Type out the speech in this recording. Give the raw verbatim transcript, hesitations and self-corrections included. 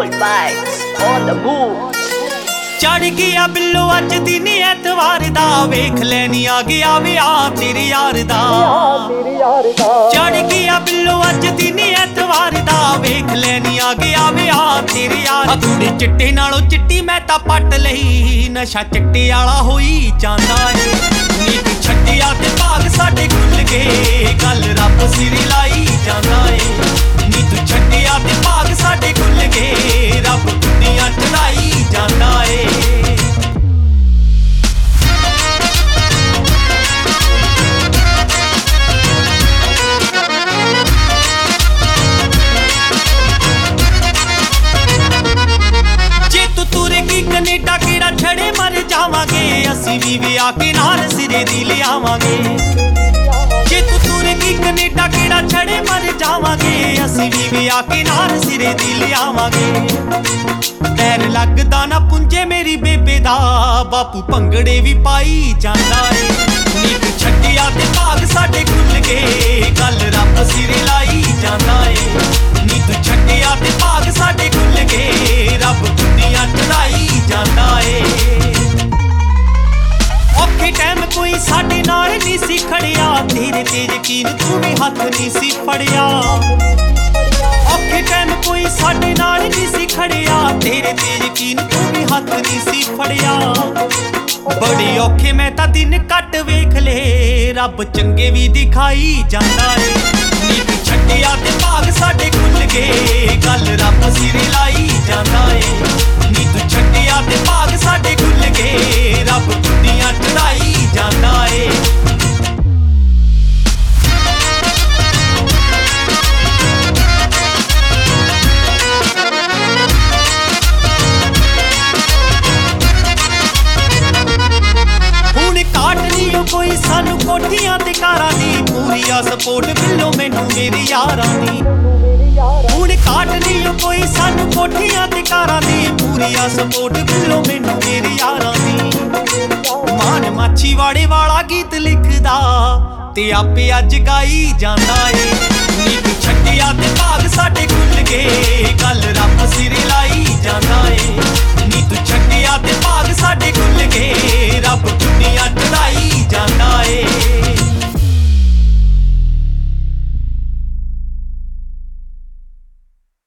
Gold vibes on the move. ਚੜ ਗਿਆ ਬਿੱਲੋ ਅੱਜ ਦਿਨ ਐਤਵਾਰ ਦਾ, ਵੇਖ ਲੈਣੀ ਆ ਗਿਆ ਵਿਆਹ ਤੇਰੇ ਯਾਰ ਦਾ। ਚੜ ਗਿਆ ਬਿੱਲੋ ਅੱਜ ਦਿਨ ਐਤਵਾਰ ਦਾ, ਵੇਖ ਲੈਣੀ ਆ ਗਿਆ ਵਿਆਹ ਤੇਰੇ ਯਾਰ। ਅਧੂਰੇ ਚਿੱਟੇ ਨਾਲੋਂ ਚਿੱਟੀ ਮੈਂ ਤਾਂ ਪੱਟ ਲਈ, ਨਸ਼ਾ ਚਿੱਟੇ ਵਾਲਾ ਹੋਈ ਜਾਂਦਾ ਏ। ਨੀ ਤੂੰ ਛੱਡਿਆ ਤੇ ਭਾਗ ਸਾਡੇ ਖੁੱਲ ਗਏ, ਗੱਲ ਰੱਬ ਸਿਰ ਲਾਈ ਜਾਂਦਾ ਏ। ਨੀ ਤੂੰ ਛੱਡਿਆ ਤੇ ਭਾਗ ਸਾਡੇ ਖੁੱਲ ਗਏ, ਰੱਬ ਦੁਨੀਆਂ ਚੜਾਈ ਜਾਂਦਾ ਏ। ਜੇ ਤੂੰ ਤੁਰੇਗੀ ਕੈਨੇਡਾ ਕਿਹੜਾ ਛੜੇ ਮਰ ਜਾਵਾਂਗੇ, ਅਸੀਂ ਵੀ ਵਿਆਹ ਕੇ ਨਾਲ ਸਿਰੇ ਦੀ ਲਿਆਵਾਂਗੇ। ਜੇ ਤੂੰ ਤੁਰੇਗੀ ਕੈਨੇਡਾ ਕਿਹੜਾ ਛੜੇ ਮਰ ਜਾਵਾਂਗੇ, ਅਸੀਂ ਵੀ ਵਿਆਹ ਕੇ ਨਾਲ ਸਿਰੇ ਦੀ ਲਿਆਵਾਂਗੇ। ਪੈਰ ਲੱਗਦਾ ਨਾ ਪੁੰਜੇ ਮੇਰੀ ਬੇਬੇ ਦਾ, ਬਾਪੂ ਭੰਗੜੇ ਵੀ ਪਾਈ ਜਾਂਦਾ ਏ। ਨੀ ਤੂੰ ਛੱਡਿਆ ਤੇ ਭਾਗ ਸਾਡੇ ਖੁੱਲ ਗਏ, ਗੱਲ ਰੱਬ ਸਿਰੇ ਲਾਈ ਜਾਂਦਾ ਏ। ਨੀ ਤੂੰ ਛੱਡਿਆ ਤੇ ਭਾਗ ਸਾਡੇ ਖੁੱਲ ਗਏ, ਰੱਬ ਦੁਨੀਆਂ ਚੜਾਈ ਜਾਂਦਾ ਏ। ਔਖੇ ਟਾਈਮ ਕੋਈ ਸਾਡੇ ਨਾਲ ਨਹੀਂ ਸੀ ਖੜਿਆ, ਤੇਰੇ ਤੇ ਯਕੀਨ ਤੂੰ ਵੀ ਹੱਥ ਨਹੀਂ ਸੀ ਫੜਿਆ। ਔਖੇ ਟਾਈਮ ਕੋਈ ਸਾਡੇ ਨਾਲ ਨਹੀਂ ਸੀ ਖੜਿਆ, ਤੇਰੇ ਤੇ ਯਕੀਨ ਤੂੰ ਵੀ ਹੱਥ ਨਹੀਂ ਸੀ ਫੜਿਆ। ਬੜੇ ਔਖੇ ਮੈਂ ਤਾਂ ਦਿਨ ਕੱਟ ਵੇਖ ਲਏ, ਰੱਬ ਚੰਗੇ ਵੀ ਦਿਖਾਈ ਜਾਂਦਾ ਏ। ਨੀ ਤੂੰ ਛੱਡਿਆ ਤੇ ਭਾਗ ਸਾਡੇ ਖੁੱਲ ਗਏ, ਗੱਲ ਰੱਬ ਸਿਰੇ ਲਾਈ ਜਾਂਦਾ ਏ। ਨੀ ਤੂੰ ਛੱਡਿਆ ਤੇ ਭਾਗ ਸਾਡੇ ਖੁੱਲ ਗਏ, ਰੱਬ ਦੁਨੀਆਂ ਚੜਾਈ ਜਾਂਦਾ ਏ। ਕੋਈ ਸਾਨੂੰ ਕੋਠੀਆਂ ਤੇ ਕਾਰਾਂ ਦੀ, ਪੂਰੀ ਆ ਸਪੋਰਟ ਬਿੱਲੋ ਮੈਨੂੰ ਮੇਰੇ ਯਾਰਾਂ ਦੀ। ਹੁਣ ਕਾਟ ਨਹੀਂ ਕੋਈ ਸਾਨੂੰ ਕੋਠੀਆਂ ਤੇ ਕਾਰਾਂ ਦੀ, ਪੂਰੀ ਆ ਸਪੋਰਟ ਬਿੱਲੋ ਮੈਨੂੰ ਮੇਰੇ ਯਾਰਾਂ ਦੀ। ਮਾਨ ਮਾਛੀਵਾੜੇ ਵਾਲਾ ਗੀਤ ਲਿਖਦਾ ਤੇ ਆਪੇ ਅੱਜ ਗਾਈ ਜਾਂਦਾ ਏ। ਨੀ ਤੂੰ ਛੱਡਿਆ ਤੇ ਭਾਗ ਸਾਡੇ ਖੁੱਲ ਗਏ, ਗੱਲ ਰੱਬ ਸੀ